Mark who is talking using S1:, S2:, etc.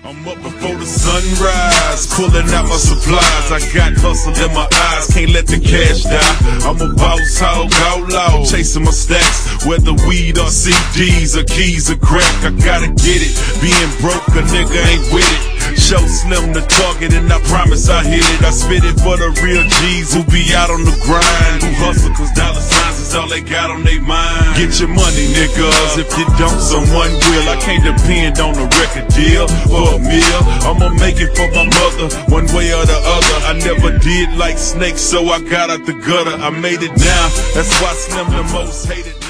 S1: I'm up before the sunrise, pulling out my supplies. I got hustle in my eyes, can't let the cash die. I'm a boss hog, outlaw, chasing my stacks. Whether weed or CDs or keys or crack, I gotta get it. Being broke, a nigga ain't with it. Show Slim the target and I promise I hit it. I spit it for the real G's who be out on the grind, who hustle cause dollar signs is all they got on their mind. Get your money, niggas, if you don't, someone will. I can't depend on a record deal for a meal. I'ma make it for my mother, one way or the other. I never did like snakes, so I got out the gutter. I made it now, that's why Slim the most hated.